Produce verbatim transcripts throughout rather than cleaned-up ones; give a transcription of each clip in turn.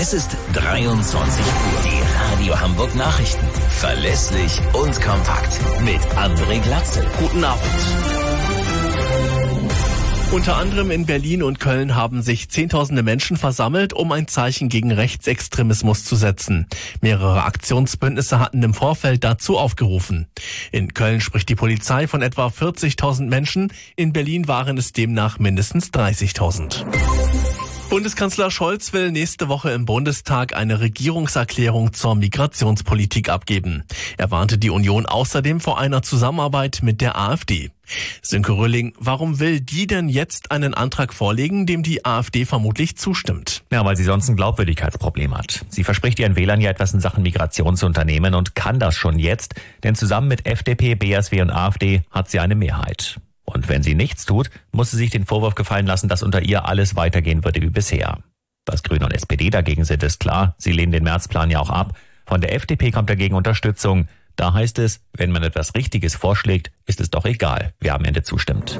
Es ist dreiundzwanzig Uhr. Die Radio Hamburg Nachrichten. Verlässlich und kompakt. Mit André Glatzel. Guten Abend. Unter anderem in Berlin und Köln haben sich Zehntausende Menschen versammelt, um ein Zeichen gegen Rechtsextremismus zu setzen. Mehrere Aktionsbündnisse hatten im Vorfeld dazu aufgerufen. In Köln spricht die Polizei von etwa vierzigtausend Menschen, in Berlin waren es demnach mindestens dreißigtausend. Bundeskanzler Scholz will nächste Woche im Bundestag eine Regierungserklärung zur Migrationspolitik abgeben. Er warnte die Union außerdem vor einer Zusammenarbeit mit der AfD. Sönke Röhling, warum will die denn jetzt einen Antrag vorlegen, dem die AfD vermutlich zustimmt? Ja, weil sie sonst ein Glaubwürdigkeitsproblem hat. Sie verspricht ihren Wählern ja etwas in Sachen Migration zu unternehmen und kann das schon jetzt, denn zusammen mit F D P, B S W und AfD hat sie eine Mehrheit. Und wenn sie nichts tut, muss sie sich den Vorwurf gefallen lassen, dass unter ihr alles weitergehen würde wie bisher. Dass Grüne und S P D dagegen sind, ist klar. Sie lehnen den Märzplan ja auch ab. Von der F D P kommt dagegen Unterstützung. Da heißt es, wenn man etwas Richtiges vorschlägt, ist es doch egal, wer am Ende zustimmt.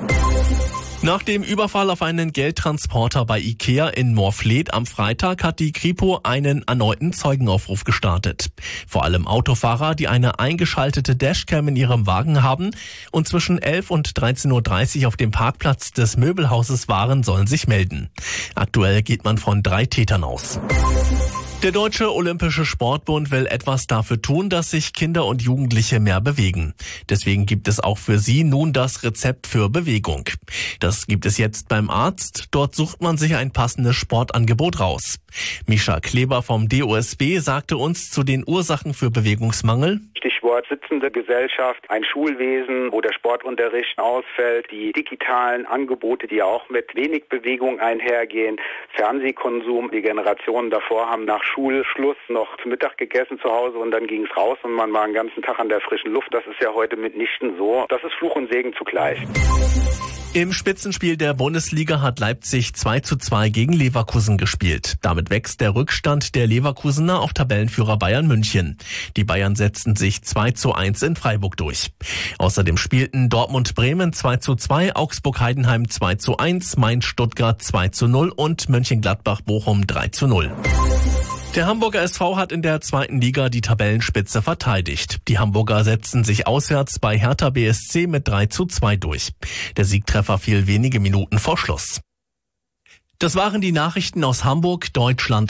Nach dem Überfall auf einen Geldtransporter bei Ikea in Morfleet am Freitag hat die Kripo einen erneuten Zeugenaufruf gestartet. Vor allem Autofahrer, die eine eingeschaltete Dashcam in ihrem Wagen haben und zwischen elf und dreizehn Uhr dreißig auf dem Parkplatz des Möbelhauses waren, sollen sich melden. Aktuell geht man von drei Tätern aus. Der Deutsche Olympische Sportbund will etwas dafür tun, dass sich Kinder und Jugendliche mehr bewegen. Deswegen gibt es auch für sie nun das Rezept für Bewegung. Das gibt es jetzt beim Arzt. Dort sucht man sich ein passendes Sportangebot raus. Mischa Kleber vom D O S B sagte uns zu den Ursachen für Bewegungsmangel: Stichwort sitzende Gesellschaft, ein Schulwesen, wo der Sportunterricht ausfällt, die digitalen Angebote, die auch mit wenig Bewegung einhergehen, Fernsehkonsum. Die Generationen davor haben nach Schulschluss noch zu Mittag gegessen zu Hause und dann ging es raus und man war den ganzen Tag an der frischen Luft. Das ist ja heute mitnichten so. Das ist Fluch und Segen zugleich. Im Spitzenspiel der Bundesliga hat Leipzig zwei zu zwei gegen Leverkusen gespielt. Damit wächst der Rückstand der Leverkusener auf Tabellenführer Bayern München. Die Bayern setzten sich zwei zu eins in Freiburg durch. Außerdem spielten Dortmund-Bremen zwei zu zwei, Augsburg-Heidenheim zwei zu eins, Mainz-Stuttgart zwei zu null und Mönchengladbach-Bochum drei zu null. Der Hamburger S V hat in der zweiten Liga die Tabellenspitze verteidigt. Die Hamburger setzten sich auswärts bei Hertha B S C mit drei zu zwei durch. Der Siegtreffer fiel wenige Minuten vor Schluss. Das waren die Nachrichten aus Hamburg, Deutschland